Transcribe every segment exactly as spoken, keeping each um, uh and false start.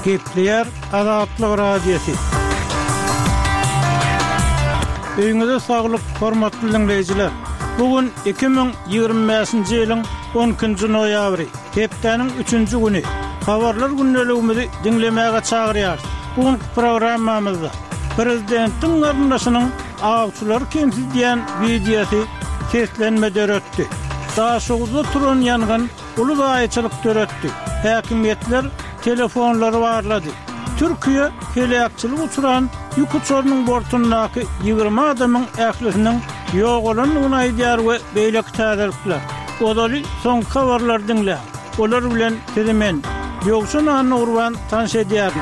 Gepleyer Azatlyk Radiosu. Öňüňizde saglyk, hormatly dinleyijiler. Bugün iki bin ýygrimi beşinji ýylyň on ikinji noýabry, hepdeniň üçünji güni. Habarlar günneligimizi dinlemäge çagyrýar. Bugün programmamyzda Prezidentiň garyndaşynyň awçylar kemsiz diýen videosy seslenme döretdi. Daşuguzda turan ýangan uly gaýçylyk döretdi. Häkimetler telefonlary barlady. Türkiýe helakçylyk uçuran ýük uçurynyň bortundaky ýygrimi adamyň ählisiniň ýok bolan aýdýar we beýlek täzelikler. Odaly soň habarlar dinle. Olar bilen tezemen ýoksun anyny urban tanş edýär.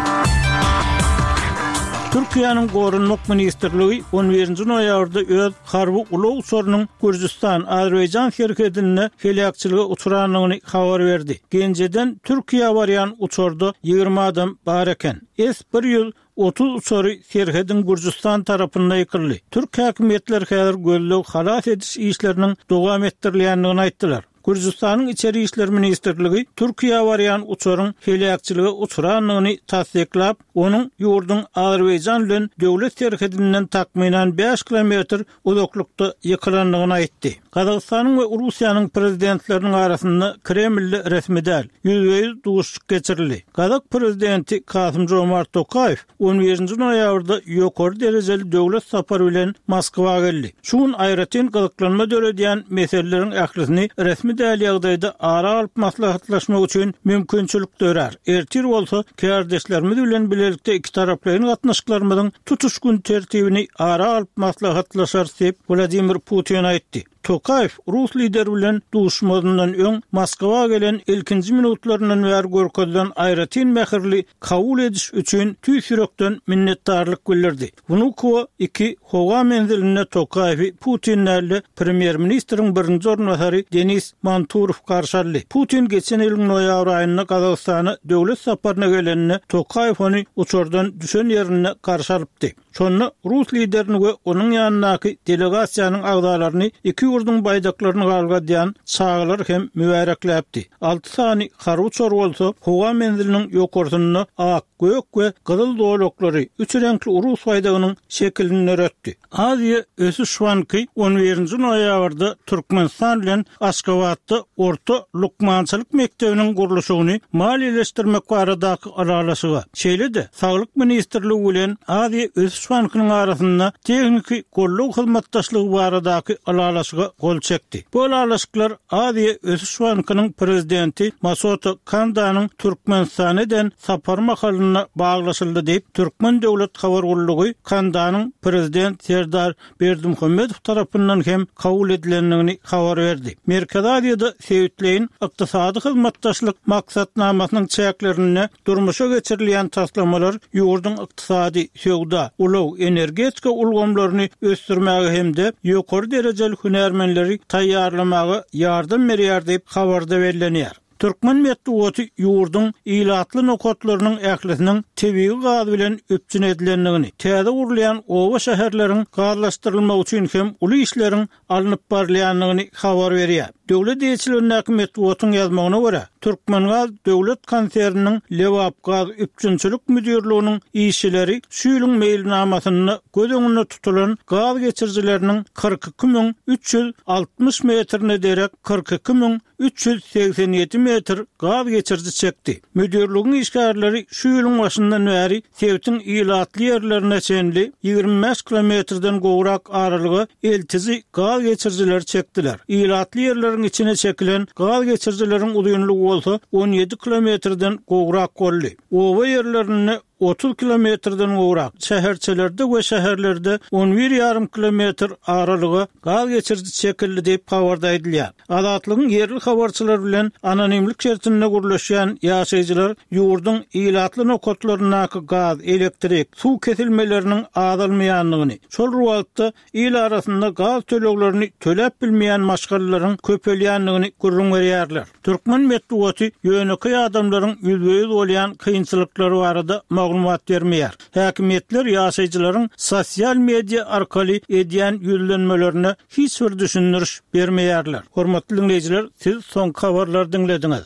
Türkiýanyň Gorunmak Ministrligi on birinji noýabrda öz harby ulug uçurynyň Gürjistan, Azerbaýjan şerketine helakçylyga uçuranyny habar berdi. Genceden Türkiýe barýan uçurda ýygrimi adam bar eken. S bir ýüz otuz uçury şerketin Gürjistan tarapynda ýykyldy. Türk häkimetleri häzir gözleg halas ediş işleriniň dowam etdirilýändigini aýtdylar. Gürjistanyň içeri işler ministrligi Türkiýe barýan uçuryň helakçylyga uçuranyny tasdiklap, onuň ýurdun Azerbaýjan bilen döwlet şerketinden takminan beş kilometr uzaklykda ýykylandygyny aýtdy. Kazakstanyň we Russiýanyň prezidentleriniň arasynda Kremlli resmi däl ýüz duşuk geçirildi. Kazak prezidenti Kasym-Jomart Tokayew on birinji noýabrda ýokary derejeli döwlet sapary bilen Moskwaga geldi. Şuň aýratyn gazaklanma döredýän meselelerin ählisini resmi däl ýagdaýda ara alyp maslahatlaşmak üçin mümkinçilik dörer. Ertir bolsa kardeşlerimiz bilen bilelikde iki taraplaryň gatnaşyklarynyň tutuşgun tertibini ara alyp maslahatlaşar diýip Vladimir Putin aýtdy. Tokayew Rus lideri bilen duşmazyndan öň Moskwaga gelen ilkinji minutlarynyň wer görkezden aýratyn mähirli kabul ediş üçin tüýsürekden minnetdarlyk bildirdi. Bunu ko iki howa menziline Tokayew Putin näle premier ministriň birinji ornwasary Denis Manturow garşaldy. Putin geçen ýylyň noýabr aýynda Kazakstana döwlet saparyna gelenine Tokayew ony uçurdan düşen ýerine garşalypdy. Şonu Rus liderini we onuň ýanynaky delegasiýanyň agdalaryny iki ýurdun baýdaklaryny galgadýan çağlar hem mübarekläpdi. Alty sany harby uçur bolsa, howa menziliniň ýokarsyny ak, gök we gyzyl dolaklary üç renkli urus baýdagynyň şekilini öretdi. Aziýa Ösüşwanky on birinji noýabrda Türkmenistan bilen Aşgabatda orta lukmançylyk mektebiniň gurulşyny maliýeleşdirmek baradaky aralaşyga şeýle-de Saglyk ministrligi bilen Aziýa Ösüşwankynyň arasynda tehnik golluk hyzmatdaşlygy baradaky aralaşyga gol çekdi. Bu aralaşyklar Aziýa Ösüşwankynyň prezidenti Masoto Kandanyň Türkmenistanyň sapar mahalyna baglaşyldy diýip Türkmen döwlet habar gurulugy Kandanyň prezident Serdar Berdimuhammedow tarapyndan hem kabul edilendigini habar berdi. Merkez Aziýada sewitleýin ykdysady hyzmatdaşlyk maksatnamasynyň çäklerini durmuşa geçirilýän taslamalar ýurdun ykdysady, sowda, ulug, energetika ulgamlaryny ösdürmäge hemde ýokary derejeli hünärmenleri taýýarlamagy ýardam berýär diýip habarda berilýär. Türkmen medeniýeti ýurdun ilatly nokatlarynyň ählisiniň tebii gaz bilen öpçün edilendigini, täze gurulýan owa şäherleriň gazlaşdyrylmagy üçin hem uly işleriň alınıp barylýandygyny habar berýär. Döwlet ýetkiçileriniň medeniýetiň ýazmagyna görä, Türkmengaz döwlet konserniniň Lewap gaz öpçünçilik müdirliginiň işçileri şu ýylyň meýilnamasyny göz öňünde tutulan gaz geçirjileriniň kırk iki bin üç ýüz altymyş metrine derek kırk iki bin üç ýüz seksen ýedi metr gaz geçirji çekdi. Müdirligiň işgärleri şu ýylyň başyndan bäri sewitiň ilatly ýerlerine çenli ýygrimi beş kilometrden gowrak aralygy eltizi gaz geçirjiler çekdiler. Ilatly ýerleriň içine çekilen gaz geçirjileriň uzunlygy bolsa on ýedi kilometrden gowrak boldy. Owa ýerlerini otuz kilometrden gowrak, şäherçelerde we şäherlerde on bir ýarym kilometr aralygy gaz geçirji çekildi diýip habarda edilýär. Azatlygyň ýerli habarçylar bilen anonimlik şertinde gurulýan ýaşaýjylar ýurdun ilatly nokatlaryna gaz, elektrik, suw kesilmeleriniň azalmaýandygyny, şol wagtda il arasynda gaz töleglerini töläp bilmeýän maşgallalaryň köpelýändigini görüň berýärler. Türkmen medeniýeti ýöneky adamlaryň ýüzbeýiz bolýan kynçylyklary barada maglumat bermeýär. Häkimetler ýaşaýjylaryň sosial media arkaly edýän ýüzlenmelerini hiç bir düşündiriş bermeýärler. Hormatly dinleýijiler, siz soň habarlar dinlediňiz.